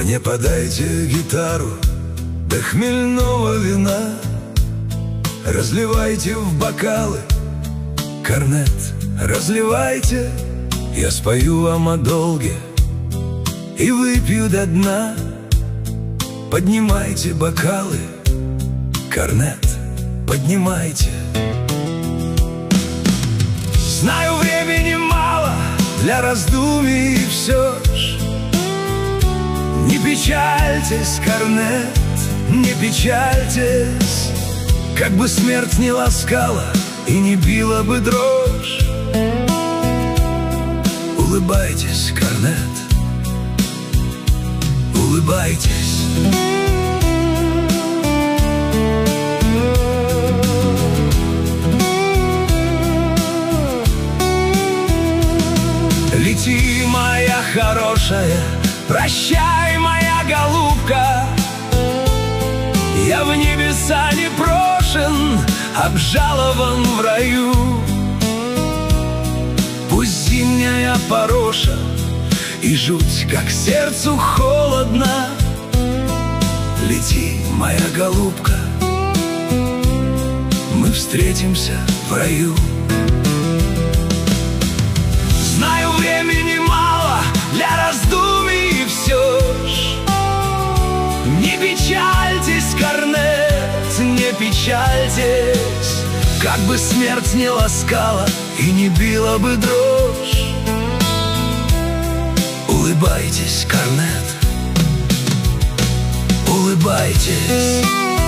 Мне подайте гитару да хмельного вина, разливайте в бокалы, корнет разливайте. Я спою вам о долге и выпью до дна. Поднимайте бокалы, корнет поднимайте. Знаю, времени мало для раздумий, и все ж не печальтесь, корнет, не печальтесь. Как бы смерть не ласкала и не била бы дрожь, улыбайтесь, корнет, улыбайтесь. Лети, моя хорошая, прощай, моя голубка. Я в небеса не брошен, обжалован в раю. Пусть зимняя пороша и жуть, как сердцу холодно. Лети, моя голубка, мы встретимся в раю. Знаю, времени мало для раздумий, и все ж не печальтесь, корнет, не печальтесь. Как бы смерть не ласкала и не била бы дрожь, улыбайтесь, корнет, улыбайтесь.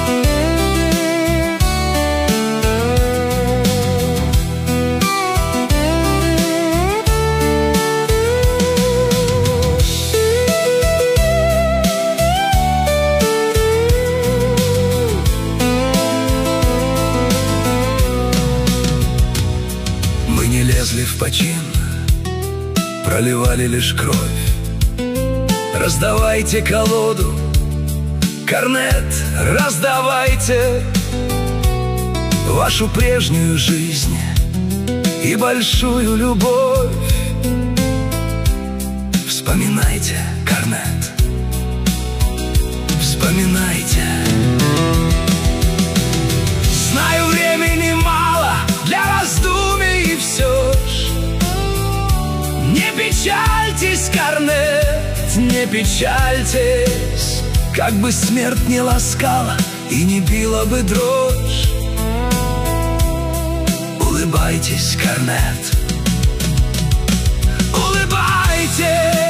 Мы не лезли в почин, проливали лишь кровь. Раздавайте колоду, корнет, раздавайте вашу прежнюю жизнь и большую любовь. Вспоминайте, корнет, вспоминайте. Знаю, времени мало для раздумий, и все ж не печальтесь, корнет, не печальтесь. Как бы смерть не ласкала и не била бы дрожь, улыбайтесь, корнет, улыбайтесь.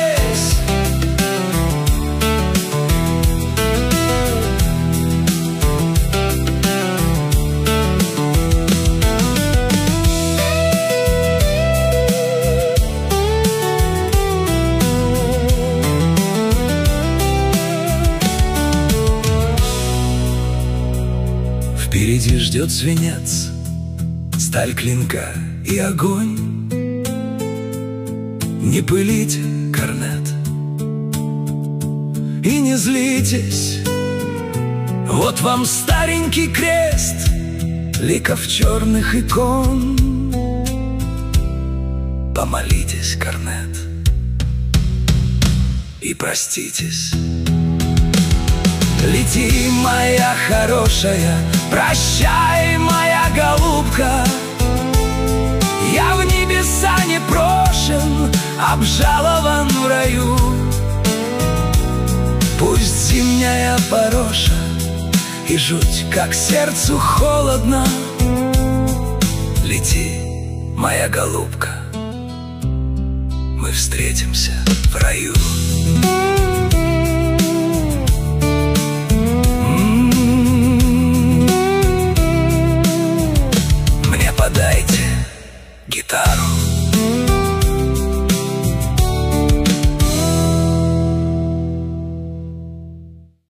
Впереди ждет свинец, сталь клинка и огонь. Не пылите, корнет, и не злитесь. Вот вам старенький крест, ликов черных икон. Помолитесь, корнет, и проститесь. Лети, моя хорошая, прощай, моя голубка. Я в небеса не брошен, обжалован в раю. Пусть зимняя пороша и жуть, как сердцу холодно. Лети, моя голубка, мы встретимся в раю.